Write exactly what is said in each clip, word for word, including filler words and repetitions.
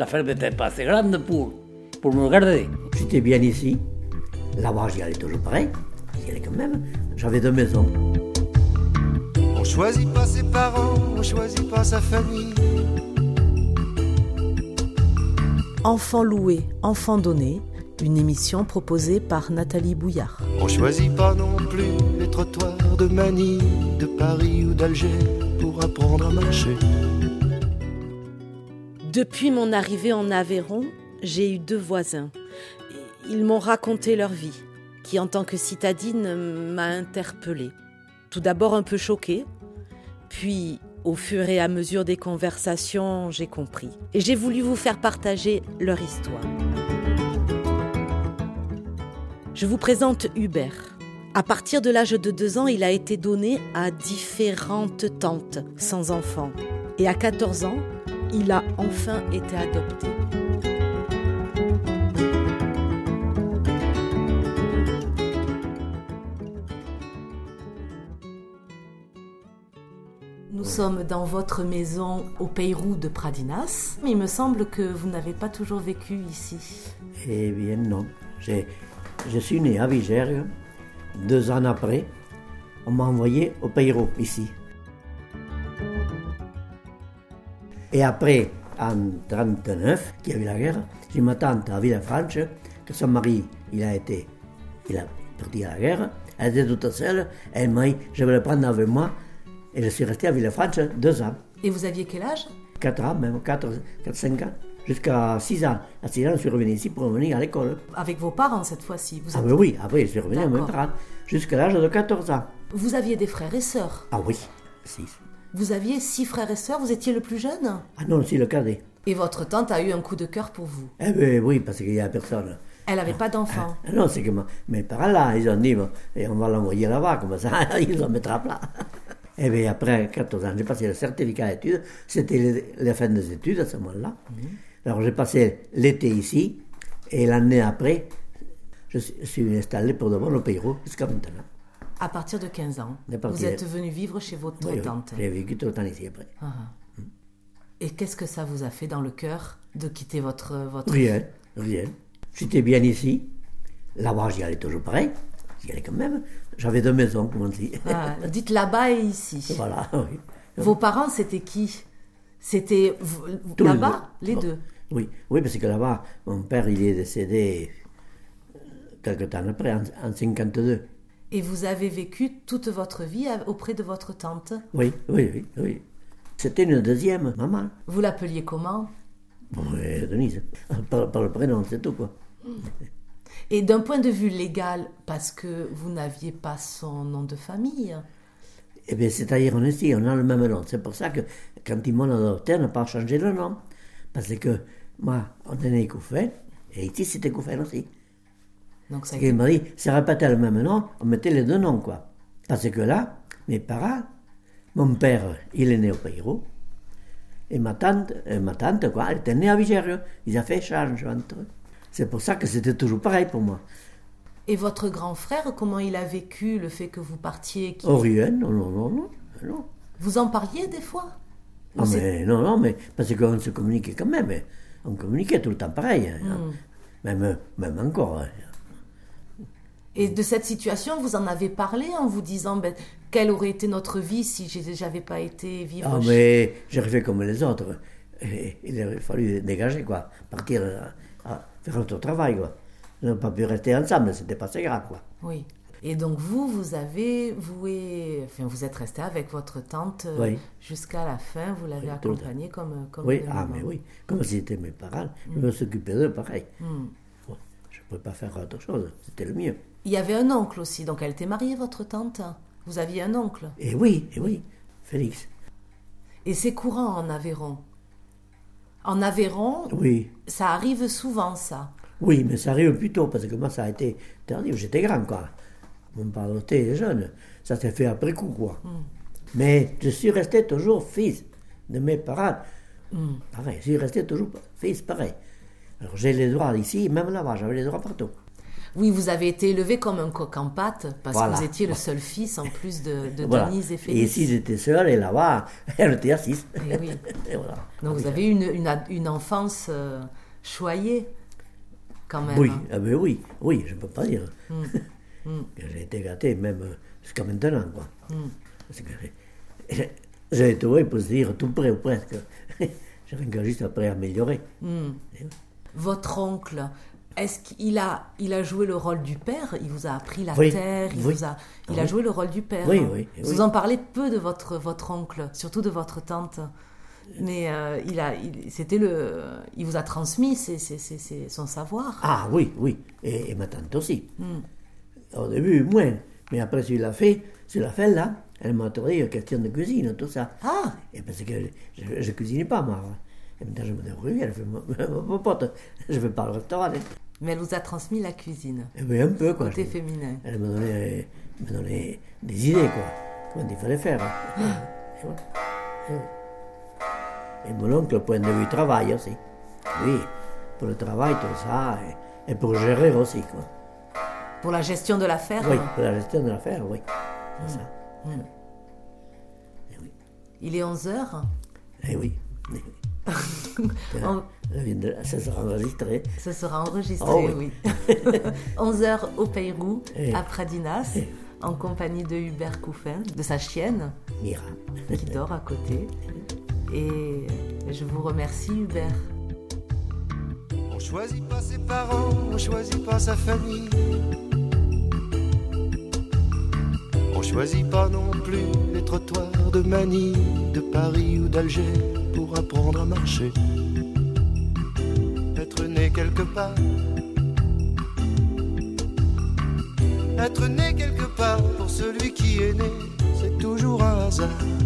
la ferme n'était pas assez grande pour, pour me garder. J'étais bien ici. Là-bas, j'y allais toujours pareil. J'y allais quand même. J'avais deux maisons. On choisit pas ses parents, on choisit pas sa famille. Enfants loués, enfants donnés, une émission proposée par Nathalie Bouillard. On choisit pas non plus les trottoirs de Manille, de Paris ou d'Alger pour apprendre à marcher. Depuis mon arrivée en Aveyron, j'ai eu deux voisins. Ils m'ont raconté leur vie, qui en tant que citadine m'a interpellée. Tout d'abord un peu choquée, puis au fur et à mesure des conversations, j'ai compris. Et j'ai voulu vous faire partager leur histoire. Je vous présente Hubert. À partir de l'âge de deux ans, il a été donné à différentes tantes sans enfants. Et à quatorze ans, il a enfin été adopté. Nous sommes dans votre maison au Peyrou de Pradinas, mais il me semble que vous n'avez pas toujours vécu ici. Eh bien non, J'ai, je suis né à Vigère. Deux ans après, on m'a envoyé au Peyrou, ici. Et après, en trente-neuf, qu'il y a eu la guerre, j'ai ma tante à Villefranche, que son mari, il a été, il a parti à la guerre, elle était toute seule, elle m'a dit, je vais le prendre avec moi, et je suis resté à Villefranche deux ans. Et vous aviez quel âge? Quatre ans, même quatre, cinq ans, jusqu'à six ans. À six ans, je suis revenu ici pour revenir à l'école. Avec vos parents cette fois-ci vous Ah êtes... ben oui, après je suis revenu avec mes parents, jusqu'à l'âge de quatorze ans. Vous aviez des frères et sœurs? Ah oui, six. Vous aviez six frères et sœurs, vous étiez le plus jeune? Ah non, c'est le cadet. Et votre tante a eu un coup de cœur pour vous? Eh bien oui, parce qu'il n'y a personne. Elle n'avait pas d'enfant? Ah, non, c'est que ma, mes parents là, ils ont dit, bon, et on va l'envoyer là-bas, comme ça, ils vont mettre à plat. Et bien après quatorze ans, j'ai passé le certificat d'études, c'était la fin des études à ce moment-là. Mmh. Alors j'ai passé l'été ici, et l'année après, je suis installé pour de bon au Peyrou, jusqu'à maintenant. À partir de quinze ans, vous êtes venu vivre chez votre oui, tante. Oui, j'ai vécu tout le temps ici après. Ah. Mmh. Et qu'est-ce que ça vous a fait dans le cœur de quitter votre... votre... Rien, rien. J'étais bien ici. Là-bas, j'y allais toujours pareil. J'y allais quand même. J'avais deux maisons, comme on dit. Ah, dites là-bas et ici. Voilà, oui. Vos parents, c'était qui? C'était v- là-bas, les deux, les deux. Oui, oui, parce que là-bas, mon père, il est décédé quelque temps après, en, en cinquante-deux. Et vous avez vécu toute votre vie auprès de votre tante? Oui, oui, oui, oui. C'était une deuxième maman. Vous l'appeliez comment? Oui, Denise. Par, par le prénom, c'est tout, quoi. Et d'un point de vue légal, parce que vous n'aviez pas son nom de famille? Eh bien, c'est-à-dire, on est ici, on a le même nom. C'est pour ça que, quand ils m'ont adopté, on n'a pas changé le nom. Parce que, moi, on est né Couffin, et ici, c'était Couffin aussi. Donc, ça a été... Il m'a dit, si on répétait le même nom, on mettait les deux noms, quoi. Parce que là, mes parents, mon père, il est né au Peyrou, et ma tante, euh, ma tante, quoi, elle était née à Vigère. Ils ont fait échange entre eux. C'est pour ça que c'était toujours pareil pour moi. Et votre grand frère, comment il a vécu le fait que vous partiez qui... Oh, rien, non, non, non, non, non. Vous en parliez des fois? Non, mais, non, non, mais parce qu'on se communiquait quand même. On communiquait tout le temps pareil. Hein, mm. même, même encore. Hein. Et de cette situation, vous en avez parlé en vous disant ben, quelle aurait été notre vie si j'avais pas été vivre Ah, chez... mais j'ai fait comme les autres. Et il aurait fallu dégager, quoi. Partir à, à faire notre travail, quoi. On n'a pas pu rester ensemble, c'était pas si grave, quoi. Oui. Et donc vous, vous avez voué... Enfin, vous êtes resté avec votre tante oui. jusqu'à la fin, vous l'avez oui, accompagnée comme, comme oui, ah, mais oui. Comme si c'était mes parents, mm. je me s'occupais d'eux, pareil. Mm. Ouais, je ne pouvais pas faire autre chose, c'était le mieux. Il y avait un oncle aussi, donc elle était mariée, votre tante? Vous aviez un oncle? Et oui, et oui, Félix. Et c'est courant en Aveyron? En Aveyron, oui. Ça arrive souvent, ça? Oui, mais ça arrive plus tôt, parce que moi, ça a été tardif, j'étais grand, quoi. Mon père était jeune, ça s'est fait après coup, quoi. Mm. Mais je suis resté toujours fils de mes parents. Mm. Pareil, je suis resté toujours fils, pareil. Alors j'ai les droits ici, même là-bas, j'avais les droits partout. Oui, vous avez été élevé comme un coq en pâte, parce Voilà. que vous étiez le seul fils, en plus de, de Voilà. Denise et Et Félix. ici, j'étais seul, et là-bas, elle était assise. Eh oui. Et voilà. Donc vous avez eu une, une, ad- une enfance euh, choyée, quand même. Oui, hein. ah ben oui, oui, je ne peux pas dire Mm. Mm. que j'ai été gâté, même euh, jusqu'à maintenant, quoi. Mm. Parce que j'ai- j'ai été, oui, pour se dire, tout près ou presque. J'ai rien juste après améliorer. Mm. Votre oncle, est-ce qu'il a, il a joué le rôle du père? Il vous a appris la Oui, terre, il, oui. vous a, il Oui. a joué le rôle du père. Oui, hein. oui, Vous oui. en parlez peu de votre, votre oncle, surtout de votre tante. Mais euh, il, a, il, c'était le, il vous a transmis ses, ses, ses, ses- son savoir. Ah oui, oui, et, et ma tante aussi. Mm. Au début, moins, mais après, si l'a fait, si l'a fait là, elle m'a autorisé question de cuisine, tout ça. Ah, Et parce que je ne cuisinais pas, moi. Et maintenant, je me débrouille, elle fait mon pote, je ne vais pas au restaurant. hein. mais elle vous a transmis la cuisine, Et bien, un peu, quoi. côté Je- féminin. Elle me donnait, me donnait des idées, quoi. Comment il fallait faire. hein. Et voilà. Et voilà. Et mon oncle, au point de vue travail aussi. Oui, pour le travail, tout ça, et, et pour gérer aussi, quoi. Pour la gestion de l'affaire, Oui, pour la gestion de l'affaire, oui. C'est ça. Mm. Et oui. il est onze heures. Eh oui. Eh oui. On- Elle vient de- Ça sera enregistré. Ce sera enregistré, Oh oui. oui. onze heures au Pérou, Eh. à Pradinas, Eh. en compagnie de Hubert Couffin, de sa chienne, Mira. qui dort à côté. Et je vous remercie, Hubert. On choisit pas ses parents, on choisit pas sa famille. On choisit pas non plus les trottoirs de Manille, de Paris ou d'Alger pour apprendre à marcher. Être né quelque part. Être né quelque part pour celui qui est né, c'est toujours un hasard.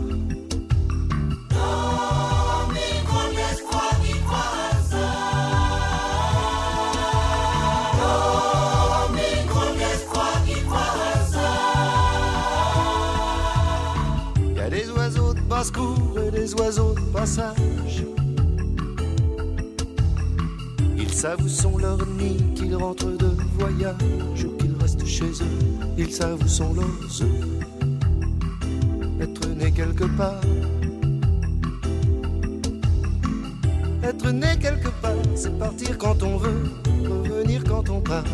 Il y a des oiseaux de basse-cour et des oiseaux de passage. Ils savent où sont leurs nids, qu'ils rentrent de voyage ou qu'ils restent chez eux. Ils savent où sont leurs œufs. Être né quelque part. Être né quelque part, c'est partir quand on veut, revenir quand on part.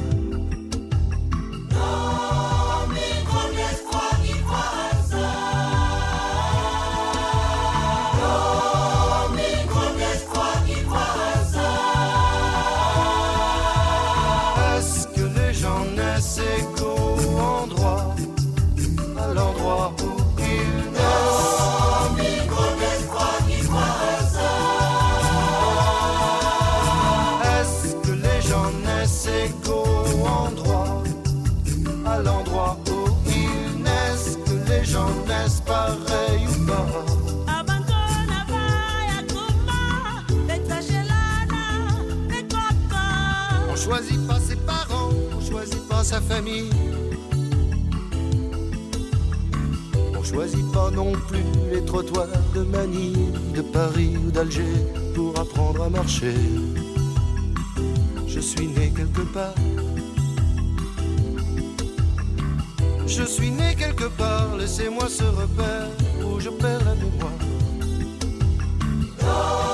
Est-ce que les gens naissent égaux en droit, à l'endroit où ils naissent? Est-ce que les gens naissent égaux en droit, à l'endroit où ils naissent? Que les gens naissent pareils ou pas? On choisit pas ses parents, on choisit pas sa famille. On choisit pas non plus les trottoirs de Manille, de Paris ou d'Alger pour apprendre à marcher. Je suis né quelque part. Je suis né quelque part, laissez-moi ce repère où je perds la mémoire.